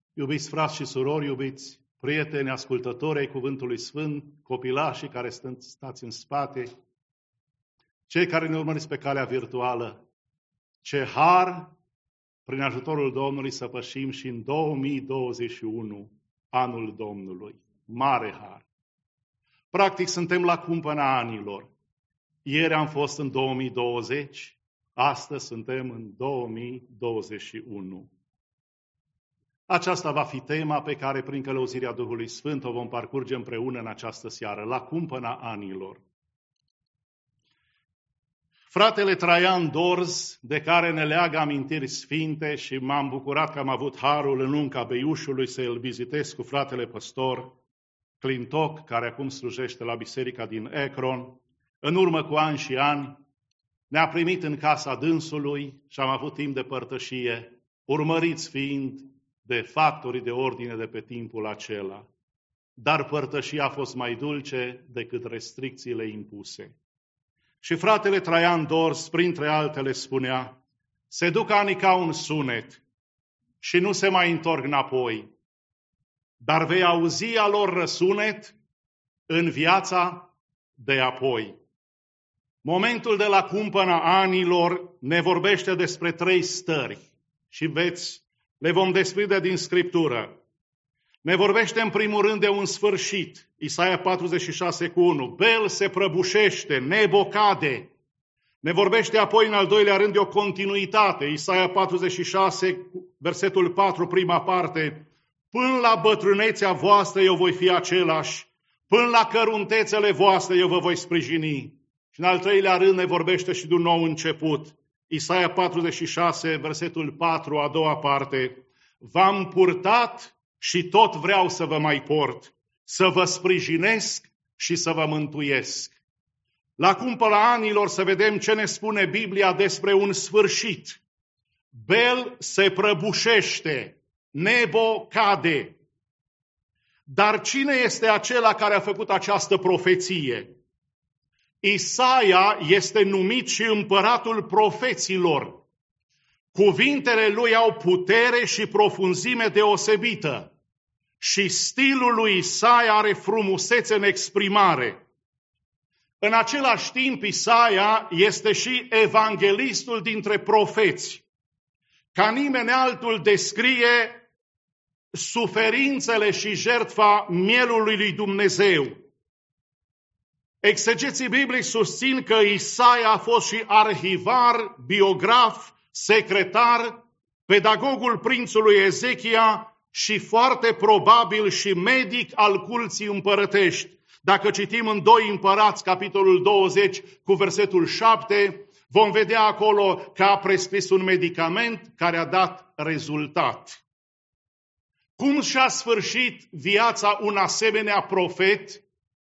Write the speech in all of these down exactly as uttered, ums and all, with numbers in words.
Iubiți frați și surori, iubiți prieteni, ascultători ai Cuvântului Sfânt, copilașii care stați în spate, cei care ne urmăriți pe calea virtuală, ce har, prin ajutorul Domnului, să pășim și în două mii douăzeci și unu, anul Domnului. Mare har! Practic, suntem la cumpăna anilor. Ieri am fost în două mii douăzeci, astăzi suntem în două mii douăzeci și unu. Aceasta va fi tema pe care, prin călăuzirea Duhului Sfânt, o vom parcurge împreună în această seară, la cumpăna anilor. Fratele Traian Dorz, de care ne leagă amintiri sfinte și m-am bucurat că am avut harul în Unca Beiușului să îl vizitez cu fratele păstor Clintoc, care acum slujește la biserica din Ecron, în urmă cu ani și ani, ne-a primit în casa dânsului și am avut timp de părtășie, urmăriți fiind de factorii de ordine de pe timpul acela. Dar părtășia a fost mai dulce decât restricțiile impuse. Și fratele Traian Dorz, printre altele, spunea: se duc anii ca un sunet și nu se mai întorc înapoi, dar vei auzi a lor răsunet în viața de apoi. Momentul de la cumpăna anilor ne vorbește despre trei stări și veți, le vom desprinde din Scriptură. Ne vorbește în primul rând de un sfârșit, Isaia patruzeci și șase cu unu, Bel se prăbușește, Nebo cade. Ne vorbește apoi în al doilea rând de o continuitate, Isaia patruzeci și șase, versetul patru, prima parte, până la bătrânețea voastră eu voi fi același, până la căruntețele voastre eu vă voi sprijini. Și în al treilea rând ne vorbește și de un nou început, Isaia patruzeci și șase, versetul patru, a doua parte, v-am purtat și tot vreau să vă mai port, să vă sprijinesc și să vă mântuiesc. La cumpăna anilor să vedem ce ne spune Biblia despre un sfârșit. Bel se prăbușește, Nebo cade. Dar cine este acela care a făcut această profeție? Isaia este numit și împăratul profeților. Cuvintele lui au putere și profunzime deosebită și stilul lui Isaia are frumusețe în exprimare. În același timp, Isaia este și evanghelistul dintre profeți. Ca nimeni altul descrie suferințele și jertfa mielului lui Dumnezeu. Exegeții biblici susțin că Isaia a fost și arhivar, biograf, secretar, pedagogul prințului Ezechia și foarte probabil și medic al culții împărătești. Dacă citim în doi Împărați, capitolul douăzeci, cu versetul șapte, vom vedea acolo că a prescris un medicament care a dat rezultat. Cum și-a sfârșit viața un asemenea profet,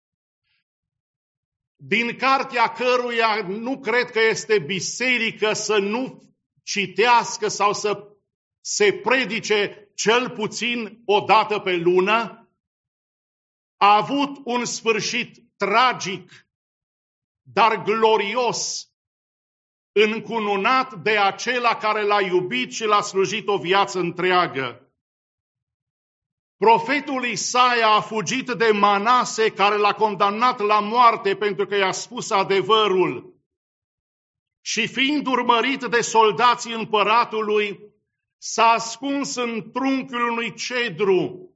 din cartea căruia nu cred că este biserică să nu citească sau să se predice cel puțin o dată pe lună, a avut un sfârșit tragic, dar glorios, încununat de acela care l-a iubit și l-a slujit o viață întreagă. Profetul Isaia a fugit de Manase, care l-a condamnat la moarte pentru că i-a spus adevărul. Și fiind urmărit de soldații împăratului, s-a ascuns în trunchiul unui cedru.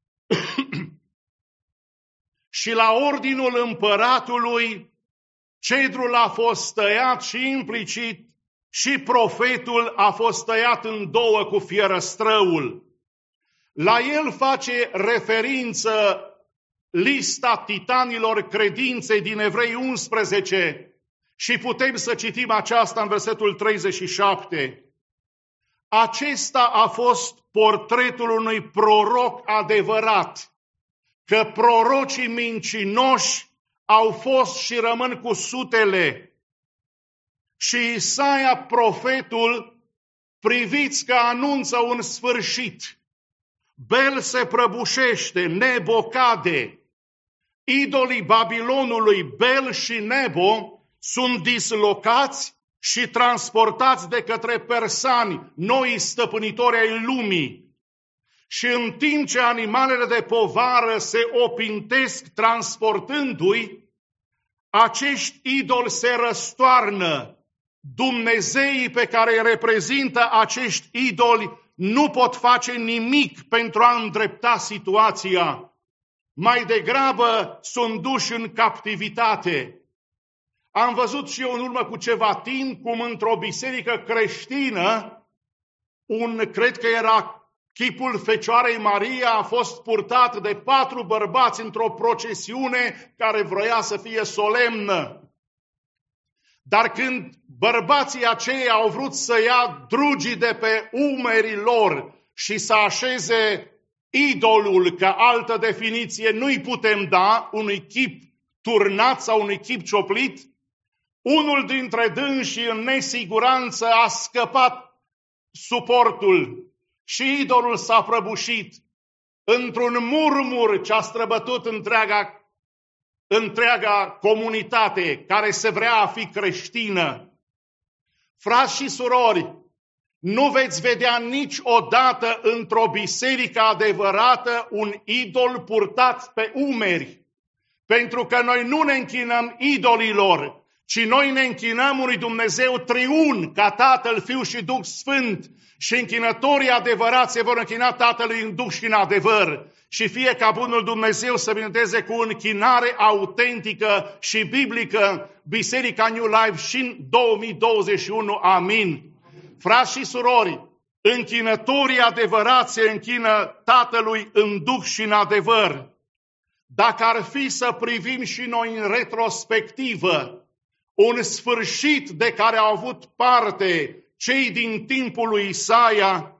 Și la ordinul împăratului, cedrul a fost tăiat și implicit și profetul a fost tăiat în două cu fierăstrăul. La el face referință lista titanilor credinței din Evrei unsprezece și putem să citim aceasta în versetul treizeci și șapte. Acesta a fost portretul unui proroc adevărat, că prorocii mincinoși au fost și rămân cu sutele. Și Isaia, profetul, priviți că anunță un sfârșit. Bel se prăbușește, Nebo cade. Idolii Babilonului, Bel și Nebo, sunt dislocați și transportați de către persani, noi stăpânitori ai lumii. Și în timp ce animalele de povară se opintesc transportându-i, acești idoli se răstoarnă. Dumnezeii pe care îi reprezintă acești idoli nu pot face nimic pentru a îndrepta situația. Mai degrabă sunt duși în captivitate. Am văzut și eu în urmă cu ceva timp cum într-o biserică creștină, un, cred că era chipul Fecioarei Maria, a fost purtat de patru bărbați într-o procesiune care vroia să fie solemnă. Dar când bărbații aceia au vrut să ia drugii de pe umerii lor și să așeze idolul, că altă definiție nu-i putem da, unui chip turnat sau unui chip cioplit, unul dintre dânsii în nesiguranță a scăpat suportul și idolul s-a prăbușit într-un murmur ce a străbătut întreaga, întreaga comunitate care se vrea a fi creștină. Frați și surori, nu veți vedea niciodată într-o biserică adevărată un idol purtat pe umeri, pentru că noi nu ne închinăm idolilor, ci noi ne închinăm unui Dumnezeu triun, ca Tatăl, Fiul și Duh Sfânt, și închinătorii adevărați se vor închina Tatălui în Duh și în adevăr. Și fie ca bunul Dumnezeu să binecuvânteze cu închinare autentică și biblică Biserica New Life și în două mii douăzeci și unu. Amin. Frați și surori, închinătorii adevărați se închină Tatălui în Duh și în adevăr. Dacă ar fi să privim și noi în retrospectivă un sfârșit de care au avut parte cei din timpul lui Isaia,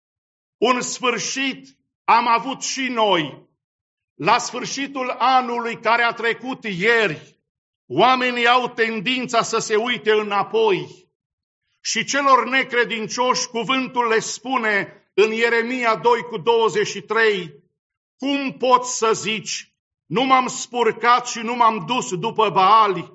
un sfârșit am avut și noi. La sfârșitul anului care a trecut ieri, oamenii au tendința să se uite înapoi. Și celor necredincioși cuvântul le spune în Ieremia doi cu douăzeci și trei, cum poți să zici, nu m-am spurcat și nu m-am dus după Baali?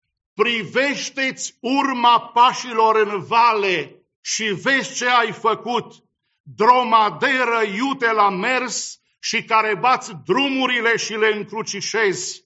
Privește-ți urma pașilor în vale și vezi ce ai făcut, dromaderă iute la mers și care bați drumurile și le încrucișezi.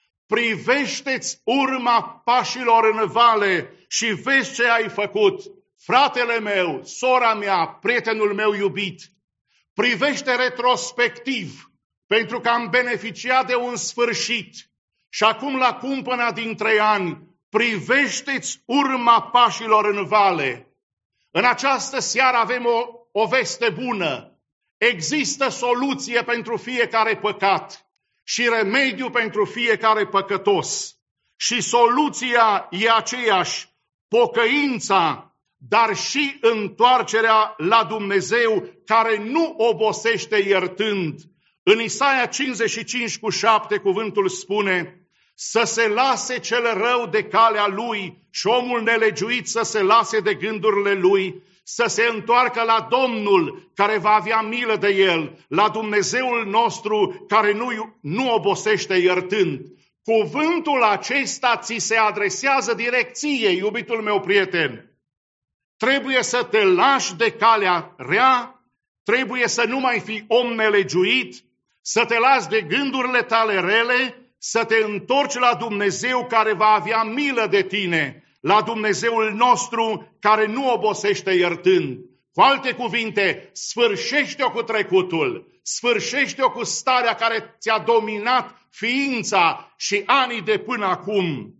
Privește-ți urma pașilor în vale și vezi ce ai făcut. Fratele meu, sora mea, prietenul meu iubit, privește retrospectiv, pentru că am beneficiat de un sfârșit și acum la cumpăna din trei ani, privește-ți urma pașilor în vale. În această seară avem o, o veste bună. Există soluție pentru fiecare păcat și remediu pentru fiecare păcătos. Și soluția e aceeași, pocăința, dar și întoarcerea la Dumnezeu care nu obosește iertând. În Isaia cincizeci și cinci cu șapte cuvântul spune, să se lase cel rău de calea lui și omul nelegiuit să se lase de gândurile lui, să se întoarcă la Domnul care va avea milă de el, la Dumnezeul nostru care nu, nu obosește iertând. Cuvântul acesta ți se adresează direct ție, iubitul meu prieten. Trebuie să te lași de calea rea, trebuie să nu mai fii om nelegiuit, să te lași de gândurile tale rele, să te întorci la Dumnezeu care va avea milă de tine, la Dumnezeul nostru care nu obosește iertând. Cu alte cuvinte, sfârșește-o cu trecutul, sfârșește-o cu starea care ți-a dominat ființa și anii de până acum.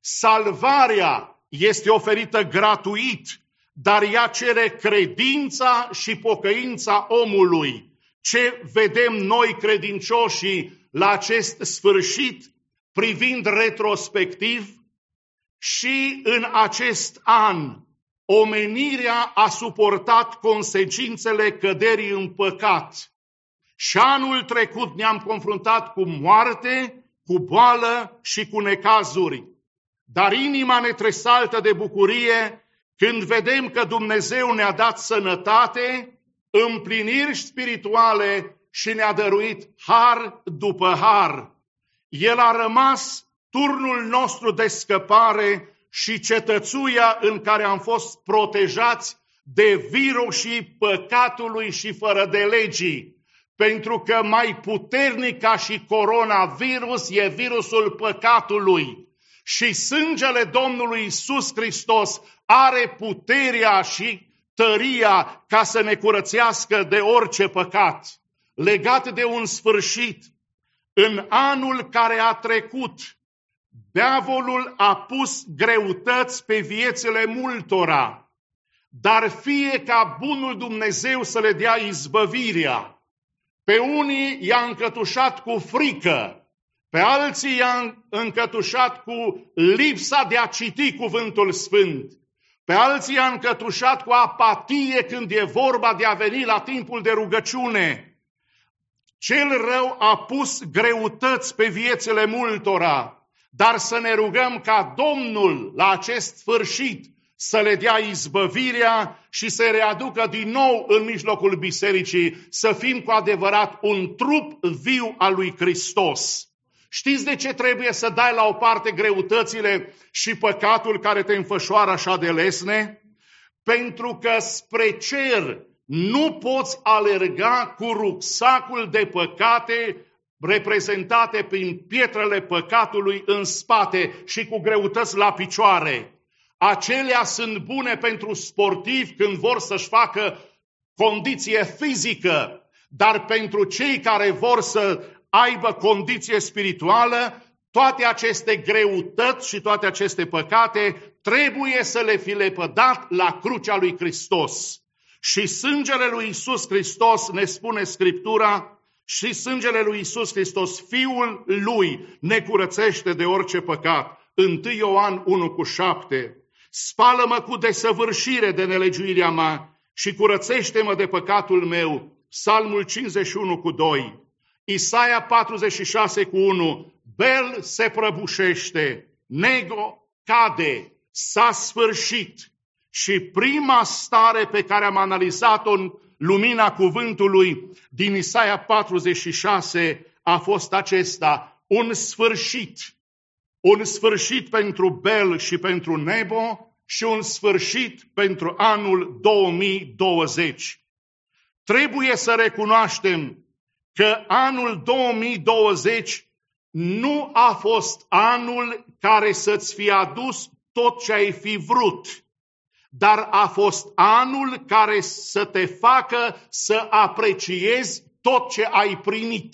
Salvarea este oferită gratuit, dar ea cere credința și pocăința omului. Ce vedem noi credincioșii la acest sfârșit, privind retrospectiv? Și în acest an, omenirea a suportat consecințele căderii în păcat. Și anul trecut ne-am confruntat cu moarte, cu boală și cu necazuri. Dar inima ne tresaltă de bucurie când vedem că Dumnezeu ne-a dat sănătate, împliniri spirituale și ne-a dăruit har după har. El a rămas turnul nostru de scăpare și cetățuia în care am fost protejați de virușii păcatului și fără de legii. Pentru că mai puternic ca și coronavirus e virusul păcatului. Și sângele Domnului Iisus Hristos are puterea și tăria ca să ne curățească de orice păcat. Legat de un sfârșit, în anul care a trecut, diavolul a pus greutăți pe viețile multora, dar fie ca bunul Dumnezeu să le dea izbăvirea. Pe unii i-a încătușat cu frică, pe alții i-a încătușat cu lipsa de a citi cuvântul sfânt, pe alții i-a încătușat cu apatie când e vorba de a veni la timpul de rugăciune. Cel rău a pus greutăți pe viețile multora, dar să ne rugăm ca Domnul la acest sfârșit să le dea izbăvirea și să readucă din nou în mijlocul bisericii, să fim cu adevărat un trup viu al lui Hristos. Știți de ce trebuie să dai la o parte greutățile și păcatul care te înfășoară așa de lesne? Pentru că spre cer nu poți alerga cu rucsacul de păcate reprezentate prin pietrele păcatului în spate și cu greutăți la picioare. Acelea sunt bune pentru sportivi când vor să-și facă condiție fizică, dar pentru cei care vor să aibă condiție spirituală, toate aceste greutăți și toate aceste păcate trebuie să le fi lepădat la crucea lui Hristos. Și sângele lui Iisus Hristos, ne spune Scriptura, și sângele lui Iisus Hristos, Fiul Lui, ne curățește de orice păcat. întâi Ioan unu cu șapte. Spală-mă cu desăvârșire de nelegiuirea mea și curățește-mă de păcatul meu. Psalmul cincizeci și unu cu doi. Isaia patruzeci și șase cu unu. Bel se prăbușește, Nego cade, s-a sfârșit. Și prima stare pe care am analizat-o în lumina cuvântului din Isaia patruzeci și șase a fost acesta, un sfârșit. Un sfârșit pentru Bel și pentru Nebo și un sfârșit pentru anul două mii douăzeci. Trebuie să recunoaștem că anul două mii douăzeci nu a fost anul care să-ți fi adus tot ce ai fi vrut, dar a fost anul care să te facă să apreciezi tot ce ai primit.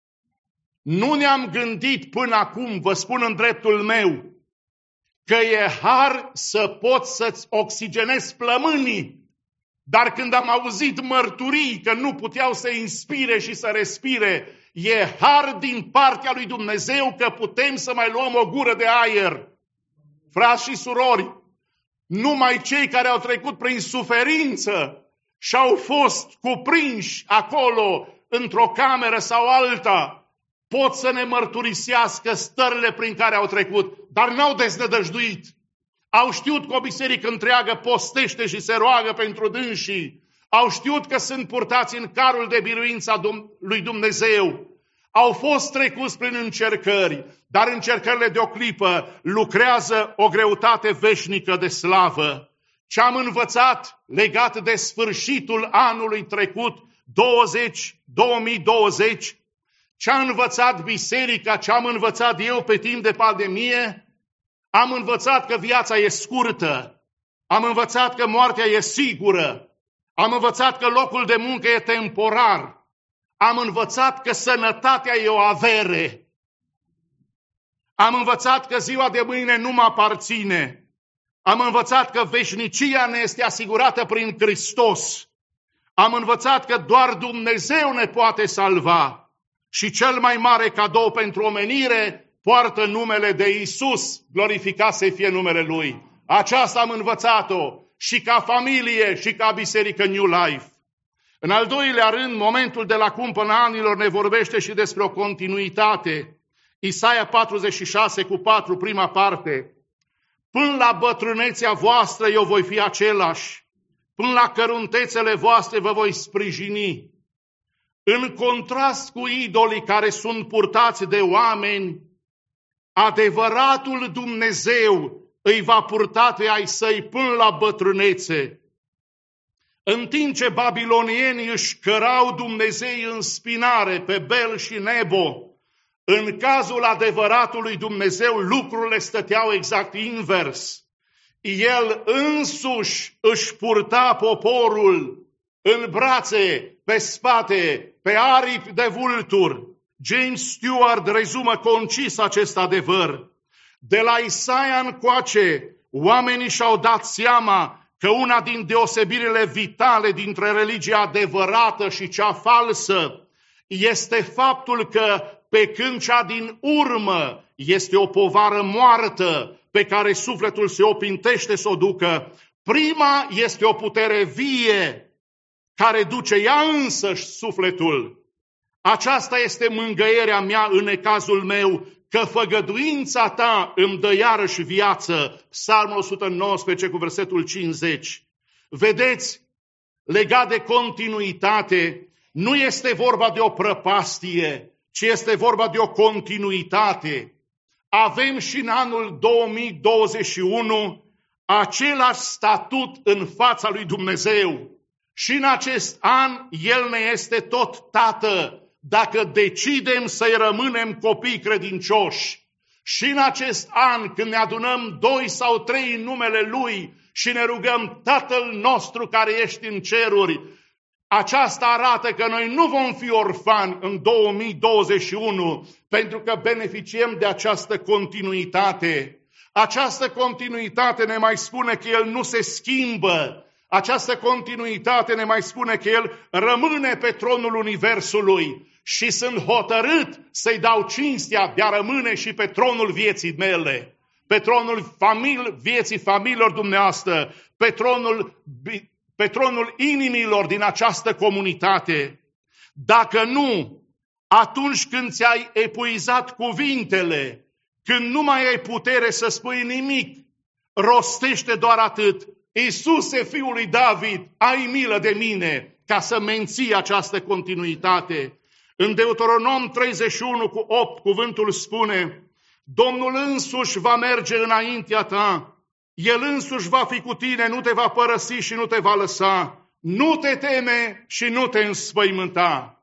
Nu ne-am gândit până acum, vă spun în dreptul meu, că e har să poți să-ți oxigenezi plămânii, dar când am auzit mărturii că nu puteau să inspire și să respire, e har din partea lui Dumnezeu că putem să mai luăm o gură de aer. Frați și surori, numai cei care au trecut prin suferință și au fost cuprinși acolo într-o cameră sau alta, pot să ne mărturisească stările prin care au trecut, dar n-au deznădăjduit. Au știut că o biserică întreagă postește și se roagă pentru dânsii. Au știut că sunt purtați în carul de biruință a lui Dumnezeu. Au fost trecuți prin încercări, dar încercările de o clipă lucrează o greutate veșnică de slavă. Ce am învățat legat de sfârșitul anului trecut, două mii douăzeci, ce a învățat biserica, ce am învățat eu pe timp de pandemie, am învățat că viața e scurtă, am învățat că moartea e sigură, am învățat că locul de muncă e temporar, am învățat că sănătatea e o avere, am învățat că ziua de mâine nu mă aparține, am învățat că veșnicia ne este asigurată prin Hristos, am învățat că doar Dumnezeu ne poate salva și cel mai mare cadou pentru omenire poartă numele de Iisus, glorificat să fie numele Lui. Aceasta am învățat-o și ca familie și ca biserică New Life. În al doilea rând, momentul de la cumpăna anilor ne vorbește și despre o continuitate. Isaia patruzeci și șase cu patru, prima parte. Până la bătrânețea voastră eu voi fi același, până la căruntețele voastre vă voi sprijini. În contrast cu idolii care sunt purtați de oameni, adevăratul Dumnezeu îi va purta pe ai săi până la bătrânețe. În timp ce babilonienii își cărau Dumnezei în spinare pe Bel și Nebo, în cazul adevăratului Dumnezeu lucrurile stăteau exact invers. El însuși își purta poporul în brațe, pe spate, pe aripi de vulturi. James Stewart rezumă concis acest adevăr. De la Isaia încoace, oamenii și-au dat seama că una din deosebirile vitale dintre religia adevărată și cea falsă este faptul că pe când cea din urmă este o povară moartă pe care sufletul se opintește să o ducă, prima este o putere vie care duce ea însăși sufletul. Aceasta este mângâierea mea în necazul meu, că făgăduința ta îmi dă iarăși viață. Psalmul o sută nouăsprezece cu versetul cincizeci. Vedeți, legat de continuitate, nu este vorba de o prăpastie, ci este vorba de o continuitate. Avem și în anul două mii douăzeci și unu același statut în fața lui Dumnezeu. Și în acest an El ne este tot Tată, dacă decidem să-i rămânem copii credincioși. Și în acest an, când ne adunăm doi sau trei în numele Lui și ne rugăm, Tatăl nostru care ești în ceruri, aceasta arată că noi nu vom fi orfani în două mii douăzeci și unu, pentru că beneficiem de această continuitate. Această continuitate ne mai spune că El nu se schimbă. Această continuitate ne mai spune că El rămâne pe tronul Universului și sunt hotărât să-i dau cinstea de a rămâne și pe tronul vieții mele, pe tronul famili- vieții familiilor dumneavoastră, pe tronul, pe tronul inimilor din această comunitate. Dacă nu, atunci când ți-ai epuizat cuvintele, când nu mai ai putere să spui nimic, rostește doar atât: Iisuse, Fiul lui David, ai milă de mine, ca să menții această continuitate. În Deuteronom treizeci și unu cu opt, cuvântul spune: Domnul însuși va merge înaintea ta, El însuși va fi cu tine, nu te va părăsi și nu te va lăsa, nu te teme și nu te înspăimânta.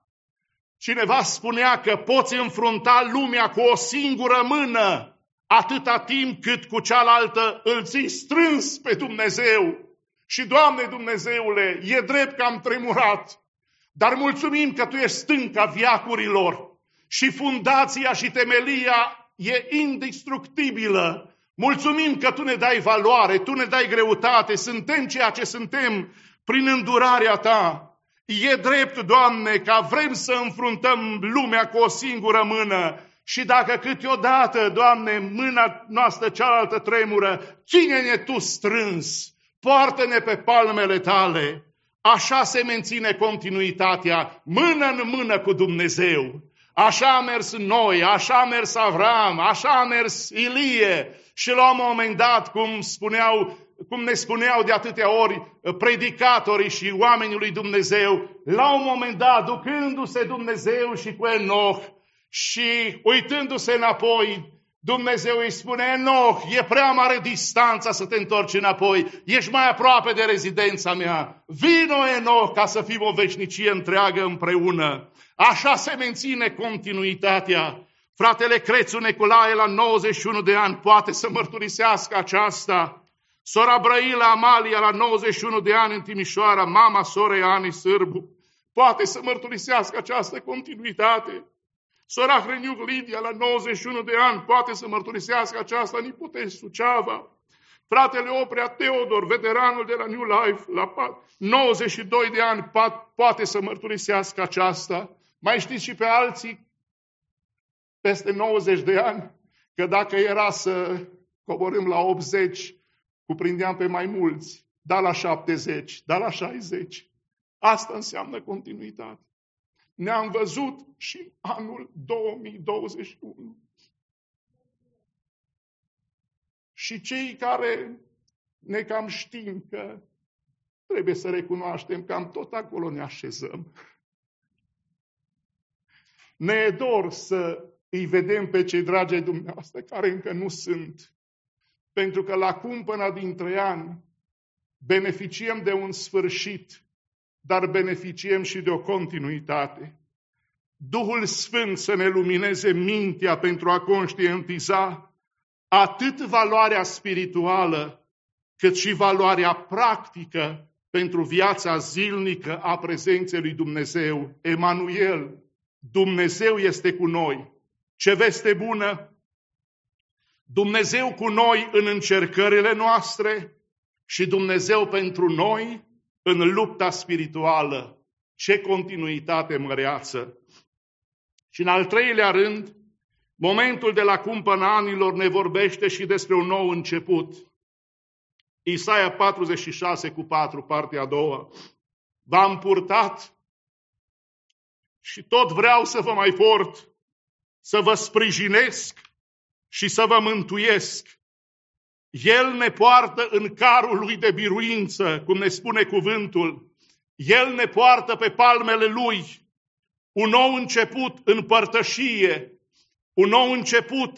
Cineva spunea că poți înfrunta lumea cu o singură mână, atâta timp cât cu cealaltă îl ții strâns pe Dumnezeu. Și, Doamne Dumnezeule, e drept că am tremurat, dar mulțumim că Tu ești stânca viacurilor și fundația și temelia e indestructibilă. Mulțumim că Tu ne dai valoare, Tu ne dai greutate, suntem ceea ce suntem prin îndurarea Ta. E drept, Doamne, că vrem să înfruntăm lumea cu o singură mână. Și dacă câteodată, Doamne, mâna noastră cealaltă tremură, ține-ne Tu strâns, poartă-ne pe palmele Tale. Așa se menține continuitatea, mână în mână cu Dumnezeu. Așa a mers noi, așa a mers Avram, așa a mers Ilie. Și la un moment dat, cum spuneau, cum ne spuneau de atâtea ori predicatorii și oamenii lui Dumnezeu, la un moment dat, ducându-se Dumnezeu și cu Enoch, și uitându-se înapoi, Dumnezeu îi spune: Enoch, e prea mare distanța să te întorci înapoi, ești mai aproape de rezidența mea. Vino, Enoch, ca să fim o veșnicie întreagă împreună. Așa se menține continuitatea. Fratele Crețu Neculae, la nouăzeci și unu de ani, poate să mărturisească aceasta. Sora Brăila Amalia, la nouăzeci și unu de ani, în Timișoara, mama sorei Ani Sârbu, poate să mărturisească această continuitate. Sora Hrăniuc Lidia, la nouăzeci și unu de ani, poate să mărturisească aceasta în Ipotezi, Suceava. Fratele Oprea Teodor, veteranul de la New Life, la nouăzeci și doi de ani, poate să mărturisească aceasta. Mai știți și pe alții peste nouăzeci de ani, că dacă era să coborâm la optzeci, cuprindeam pe mai mulți, da la șaptezeci, da la șaizeci. Asta înseamnă continuitate. Ne-am văzut și în anul două mii douăzeci și unu. Și cei care ne cam știm că trebuie să recunoaștem că am tot acolo ne așezăm. Ne e dor să îi vedem pe cei dragi ai dumneavoastră care încă nu sunt. Pentru că la cumpăna dintre ani beneficiem de un sfârșit dar beneficiem și de o continuitate. Duhul Sfânt să ne lumineze mintea pentru a conștientiza atât valoarea spirituală, cât și valoarea practică pentru viața zilnică a prezenței lui Dumnezeu. Emanuel, Dumnezeu este cu noi. Ce veste bună! Dumnezeu cu noi în încercările noastre și Dumnezeu pentru noi în lupta spirituală. Ce continuitate măreață! Și în al treilea rând, momentul de la cumpăna anilor ne vorbește și despre un nou început. Isaia patruzeci și șase cu patru, partea a doua. V-am purtat și tot vreau să vă mai port, să vă sprijinesc și să vă mântuiesc. El ne poartă în carul lui de biruință, cum ne spune cuvântul. El ne poartă pe palmele lui. Un nou început în părtășie, un nou început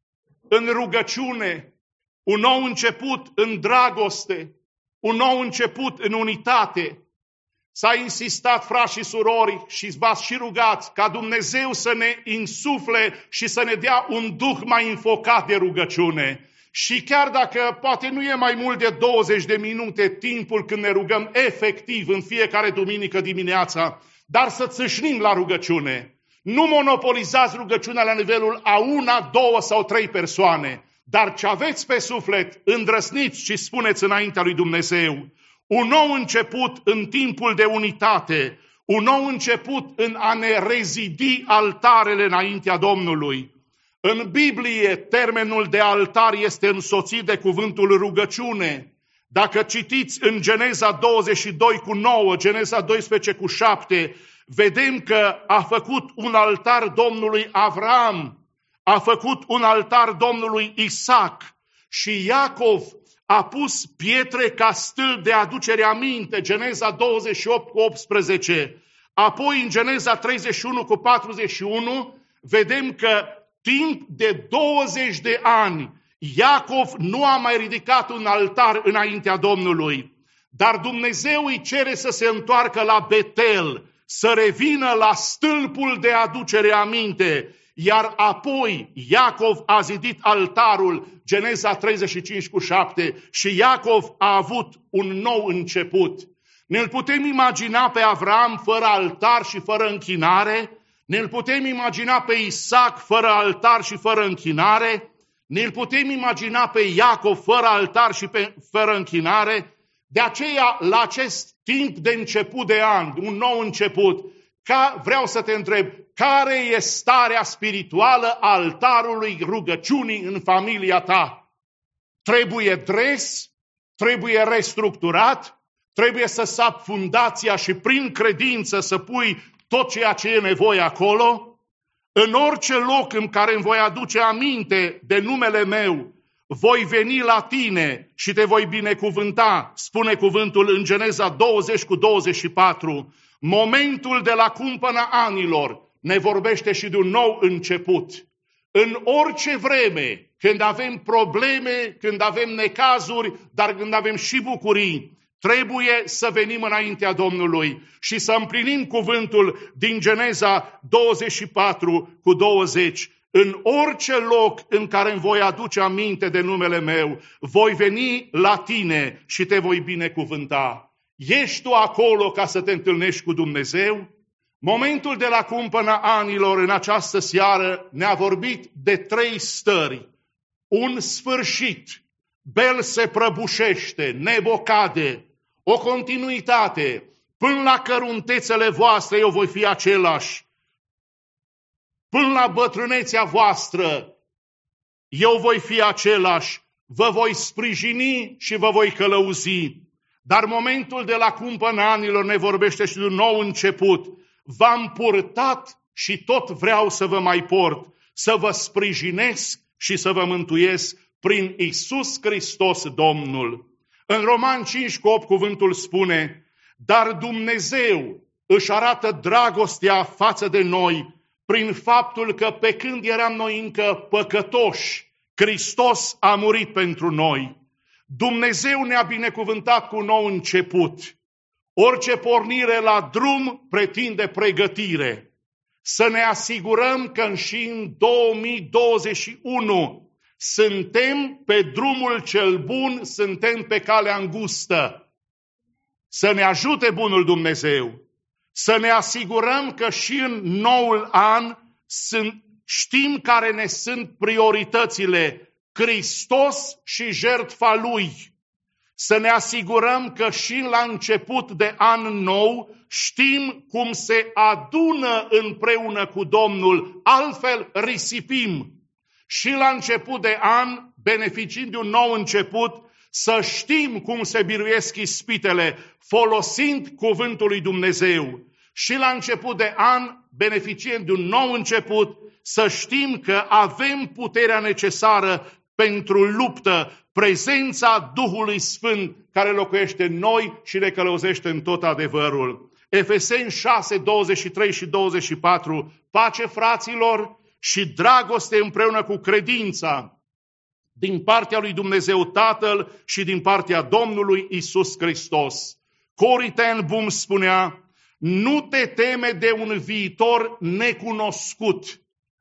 în rugăciune, un nou început în dragoste, un nou început în unitate. S-a insistat, frați și surori, și v-ați și rugat ca Dumnezeu să ne insufle și să ne dea un duh mai înfocat de rugăciune. Și chiar dacă poate nu e mai mult de douăzeci de minute timpul când ne rugăm efectiv în fiecare duminică dimineața, dar să țâșnim la rugăciune. Nu monopolizați rugăciunea la nivelul a una, două sau trei persoane, dar ce aveți pe suflet, îndrăsniți și spuneți înaintea lui Dumnezeu. Un nou început în timpul de unitate, un nou început în a ne rezidi altarele înaintea Domnului. În Biblie, termenul de altar este însoțit de cuvântul rugăciune. Dacă citiți în Geneza douăzeci și doi cu nouă, Geneza doisprezece cu șapte, vedem că a făcut un altar Domnului Avram, a făcut un altar Domnului Isaac și Iacov a pus pietre ca stâlp de aducere aminte, Geneza douăzeci și opt cu optsprezece. Apoi în Geneza treizeci și unu cu patruzeci și unu vedem că timp de douăzeci de ani Iacov nu a mai ridicat un altar înaintea Domnului, dar Dumnezeu îi cere să se întoarcă la Betel, să revină la stâlpul de aducere aminte, iar apoi Iacov a zidit altarul, Geneza treizeci și cinci cu șapte, și Iacov a avut un nou început. Ne-l putem imagina pe Avram fără altar și fără închinare? Ne-l putem imagina pe Isaac fără altar și fără închinare? Ne-l putem imagina pe Iacov fără altar și pe, fără închinare? De aceea, la acest timp de început de an, un nou început, ca, vreau să te întreb, care e starea spirituală a altarului rugăciunii în familia ta? Trebuie dres? Trebuie restructurat? Trebuie să sapi fundația și prin credință să pui tot ceea ce e nevoie acolo? În orice loc în care îmi voi aduce aminte de numele meu, voi veni la tine și te voi binecuvânta, spune cuvântul în Geneza douăzeci cu douăzeci și patru. Momentul de la cumpăna anilor ne vorbește și de un nou început. În orice vreme, când avem probleme, când avem necazuri, dar când avem și bucurii, trebuie să venim înaintea Domnului și să împlinim cuvântul din Geneza douăzeci și patru cu douăzeci. În orice loc în care îmi voi aduce aminte de numele meu, voi veni la tine și te voi binecuvânta. Ești tu acolo ca să te întâlnești cu Dumnezeu? Momentul de la cumpăna anilor în această seară ne-a vorbit de trei stări. Un sfârșit, bel se prăbușește, nebo cade, o continuitate, până la căruntețele voastre eu voi fi același. Până la bătrânețea voastră, eu voi fi același, vă voi sprijini și vă voi călăuzi. Dar momentul de la cumpăna anilor ne vorbește și de un nou început. V-am purtat și tot vreau să vă mai port, să vă sprijinesc și să vă mântuiesc prin Iisus Hristos Domnul. În Roman cinci cu opt cuvântul spune, dar Dumnezeu își arată dragostea față de noi prin faptul că pe când eram noi încă păcătoși, Hristos a murit pentru noi. Dumnezeu ne-a binecuvântat cu un nou început. Orice pornire la drum pretinde pregătire. Să ne asigurăm că și în două mii douăzeci și unu suntem pe drumul cel bun, suntem pe calea îngustă. Să ne ajute bunul Dumnezeu. Să ne asigurăm că și în noul an sunt, știm care ne sunt prioritățile. Hristos și jertfa Lui. Să ne asigurăm că și la început de an nou știm cum se adună împreună cu Domnul, altfel risipim. Și la început de an, beneficiind de un nou început, să știm cum se biruiesc ispitele, folosind cuvântul lui Dumnezeu. Și la început de an, beneficiind de un nou început, să știm că avem puterea necesară pentru luptă, prezența Duhului Sfânt care locuiește în noi și ne călăuzește în tot adevărul. Efeseni șase, douăzeci și trei și douăzeci și patru, pace fraților și dragoste împreună cu credința din partea lui Dumnezeu Tatăl și din partea Domnului Isus Hristos. Corrie ten Boom spunea, nu te teme de un viitor necunoscut,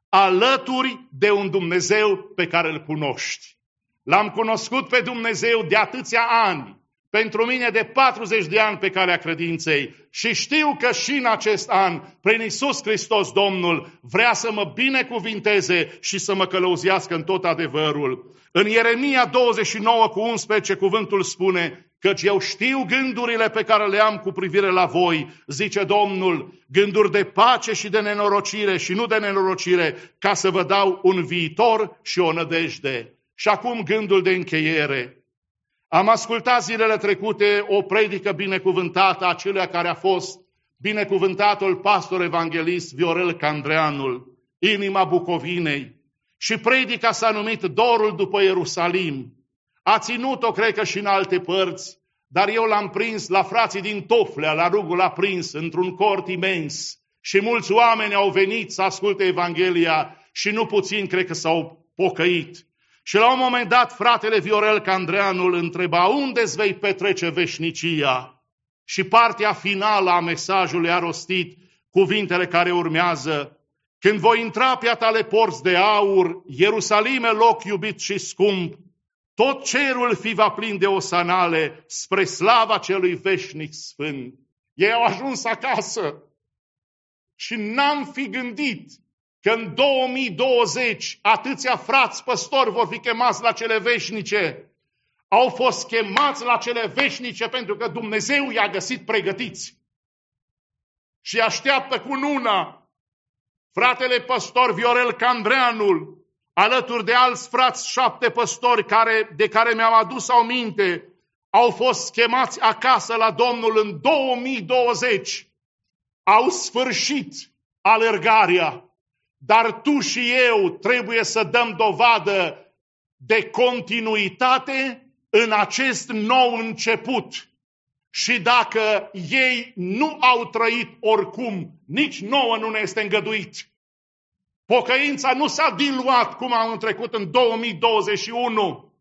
alături de un Dumnezeu pe care îl cunoști. L-am cunoscut pe Dumnezeu de atâția ani, pentru mine de patruzeci de ani pe calea credinței și știu că și în acest an, prin Iisus Hristos Domnul, vrea să mă binecuvinteze și să mă călăuzească în tot adevărul. În Ieremia douăzeci și nouă cu unsprezece cuvântul spune, căci eu știu gândurile pe care le am cu privire la voi, zice Domnul, gânduri de pace și de nenorocire și nu de nenorocire, ca să vă dau un viitor și o nădejde. Și acum gândul de încheiere. Am ascultat zilele trecute o predică binecuvântată a celui care a fost binecuvântatul pastor evanghelist Viorel Candreanul, inima Bucovinei. Și predica s-a numit Dorul după Ierusalim. A ținut-o, cred că și în alte părți, dar eu l-am prins la frații din Toflea, la rugul aprins, într-un cort imens. Și mulți oameni au venit să asculte Evanghelia și nu puțin cred că s-au pocăit. Și la un moment dat fratele Viorel Candreanul întreba, unde-ți vei petrece veșnicia? Și partea finală a mesajului a rostit cuvintele care urmează, când voi intra pe a tale porți de aur, Ierusalime, loc iubit și scump, tot cerul fi va plin de osanale spre slava celui veșnic sfânt. Ei au ajuns acasă și n-am fi gândit că în două mii douăzeci atâția frați păstori vor fi chemați la cele veșnice. Au fost chemați la cele veșnice pentru că Dumnezeu i-a găsit pregătiți. Și așteaptă cu una fratele păstor Viorel Candreanul, alături de alți frați șapte păstori care, de care mi-am adus aminte, au fost chemați acasă la Domnul în două mii douăzeci. Au sfârșit alergarea. Dar tu și eu trebuie să dăm dovadă de continuitate în acest nou început. Și dacă ei nu au trăit oricum, nici nouă nu ne este îngăduit. Pocăința nu s-a diluat cum am trecut în două mii douăzeci și unu.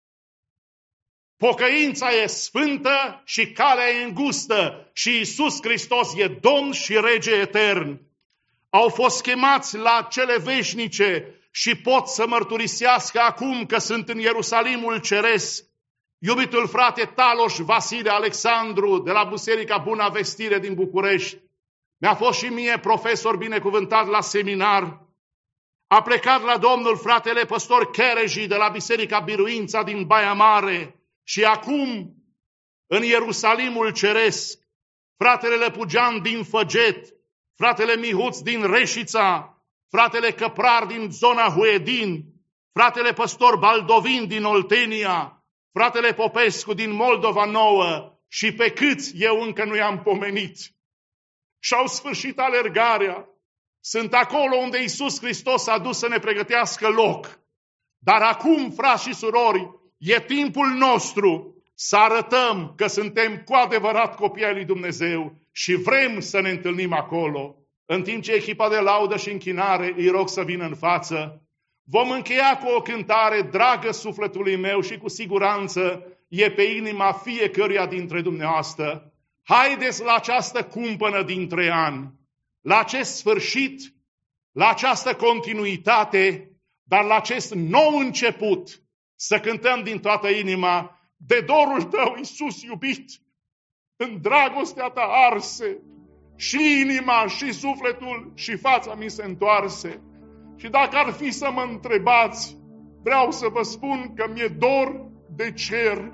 Pocăința e sfântă și calea e îngustă și Iisus Hristos e Domn și Rege etern. Au fost chemați la cele veșnice și pot să mărturisească acum că sunt în Ierusalimul Ceresc. Iubitul frate Taloș Vasile Alexandru de la Biserica Buna Vestire din București mi-a fost și mie profesor binecuvântat la seminar. A plecat la Domnul fratele păstor Chereji de la Biserica Biruința din Baia Mare și acum în Ierusalimul Ceresc fratele Lăpugean din Făget, fratele Mihuț din Reșița, fratele Căprar din zona Huedin, fratele păstor Baldovin din Oltenia, fratele Popescu din Moldova Nouă și pe câți eu încă nu i-am pomenit. Și-au sfârșit alergarea. Sunt acolo unde Iisus Hristos a dus să ne pregătească loc. Dar acum, frați și surori, e timpul nostru să arătăm că suntem cu adevărat copii ai lui Dumnezeu și vrem să ne întâlnim acolo. În timp ce echipa de laudă și închinare îi rog să vină în față, vom încheia cu o cântare dragă sufletului meu și cu siguranță e pe inima fiecăruia dintre dumneavoastră. haideți la această cumpănă dintre ani, la acest sfârșit, la această continuitate, dar la acest nou început, să cântăm din toată inima, de dorul tău, Iisus iubit, în dragostea ta arse, și inima, și sufletul, și fața mi se întoarse. Și dacă ar fi să mă întrebați, vreau să vă spun că mi-e dor de cer.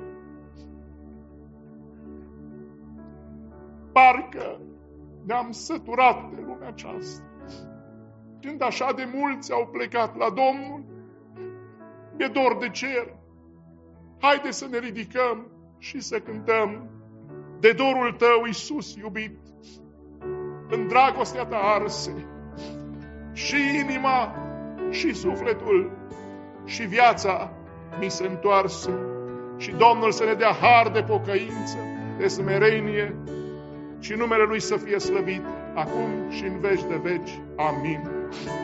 Parcă ne-am săturat de lumea aceasta. Când așa de mulți au plecat la Domnul, mi-e dor de cer. Haide să ne ridicăm și să cântăm de dorul tău, Iisus iubit, în dragostea ta arse, și inima, și sufletul, și viața mi se întoarse. Și Domnul să ne dea har de pocăință, de smerenie, și numele Lui să fie slăvit, acum și în veci de veci. Amin.